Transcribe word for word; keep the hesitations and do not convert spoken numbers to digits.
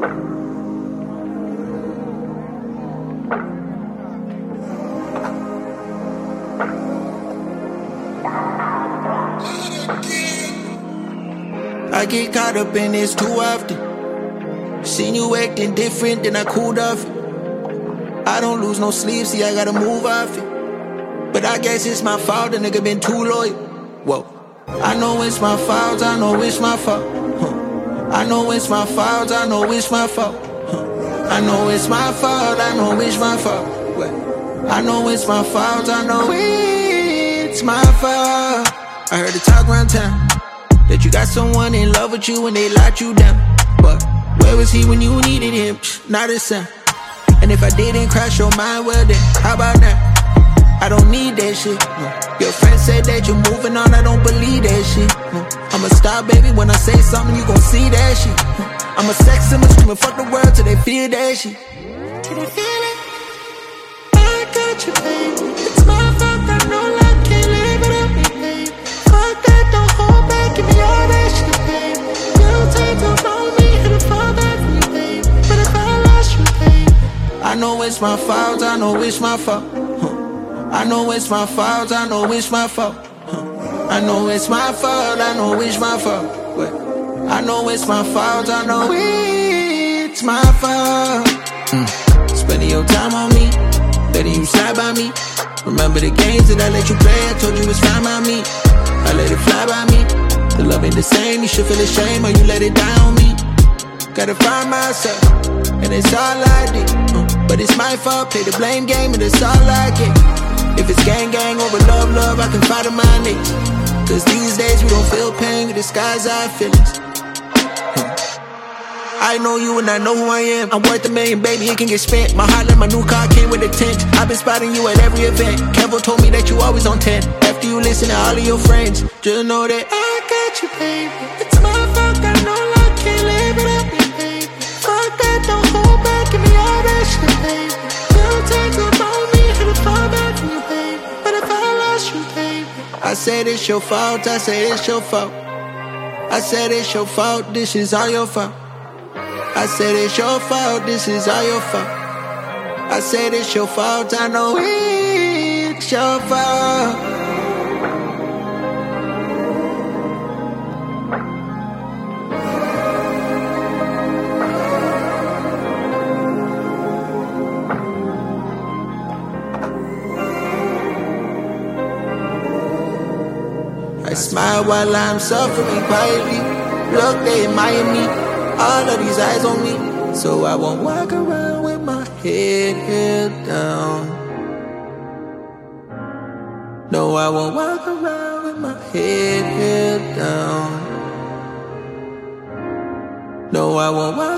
I get caught up in this too often. Seen you acting different, then I cooled off it. I don't lose no sleep, see I gotta move off it. But I guess it's my fault, the nigga been too loyal. Whoa. I know it's my fault, I know it's my fault. Huh. I know it's my fault, I know it's my fault. Huh. I know it's my fault, I know it's my fault. What? I know it's my fault, I know it's my fault. I heard the talk around town that you got someone in love with you and they locked you down. But where was he when you needed him? Not a sound. And if I didn't cross your mind, well then, how about now? I don't need that shit. No. Your friend said that you're moving on, I don't believe that shit. No. I'm a star, baby, when I say something, you gon' see that shit. No. I'm a sex symbol, screaming fuck the world till they feel that shit. Till they feel it. I got you, baby. It's my fault, I know I can't live without me, baby. Fuck that, don't hold back, give me all that shit, baby. You take to know me, it'll fall back from you, baby. But if I lost you, baby, I know it's my fault, I know it's my fault. I know it's my fault, I know it's my fault. I know it's my fault, I know it's my fault. I know it's my fault, I know it's my fault. Mm. Spending your time on me, letting you slide by me. Remember the games that I let you play, I told you it's fine by me. I let it fly by me. The love ain't the same, you should feel ashamed or you let it die on me. Gotta find myself, and it's all I did. Uh, but it's my fault, play the blame game and it's all I get. If it's gang gang over love, love, I can fight on my knees. Cause these days we don't feel pain, we disguise our feelings. Huh. I know you and I know who I am. I'm worth a million, baby, it can get spent. My heart like my new car came with a tint. I've been spotting you at every event. Kevo told me that you always on ten. After you listen to all of your friends, just know that I got you, baby. It's my fault, I know I can't live without me, baby. Fuck that, don't hold back, give me all that shit, baby. You take up on me, it'll fall back from you, baby. But if I lost you, baby, I said it's your fault, I said it's your fault. I said it's your fault, this is all your fault. I said it's your fault, this is all your fault. I said it's your fault, I know it's your fault. I smile while I'm suffering quietly. Look, they admire me. All of these eyes on me. So I won't walk around with my head held down. No, I won't walk around with my head held down. No, I won't walk